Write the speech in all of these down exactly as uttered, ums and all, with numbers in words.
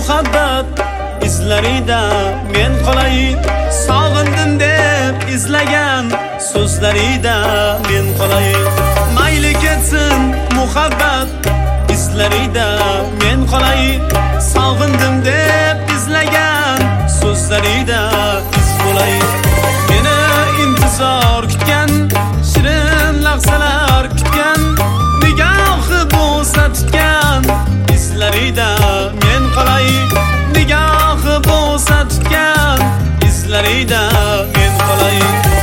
muhabbat izlarida men qolay, sog'indim deb izlagan so'zlarida men qolay. Mayli ketsin muhabbat izlarida men qolay, sog'indim deb izlagan so'zlarida iz bo'lay. Meni intizor kutgan, shirin lahzalar kutgan, nigohi bo'lsa tutgan izlarida men qolay. Nigohi bo'lsa tutgan izlarida men qolay.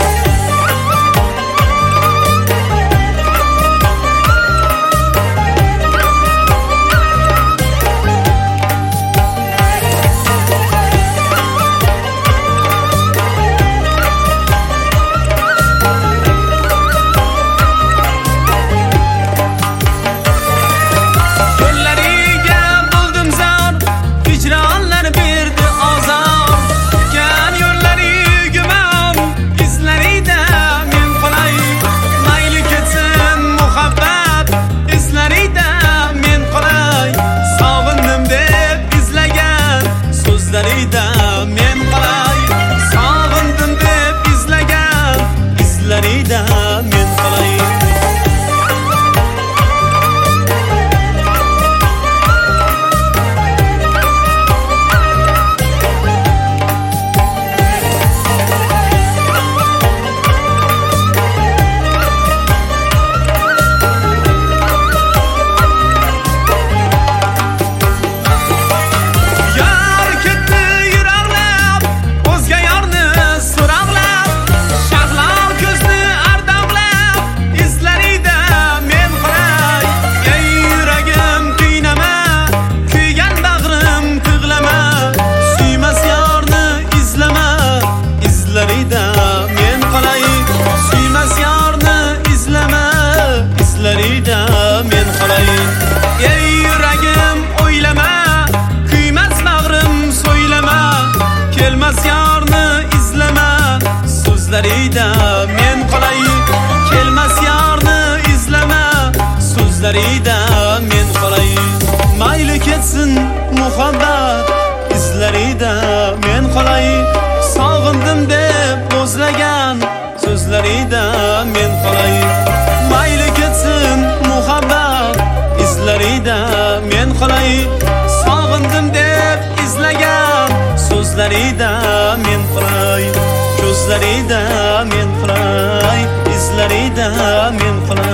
So'zlarida men qolay, kelmas yorni izlama, so'zlarida men qolay. Mayli ketsin muhabbat izlarida men qolay, sog'indim deb o'zlagan so'zlarida men qolay. Mayli ketsin muhabbat izlarida men qolay, sog'indim deb izlagan so'zlarida men qolay. Ko'zlarida men qolay, izlarida men qolay.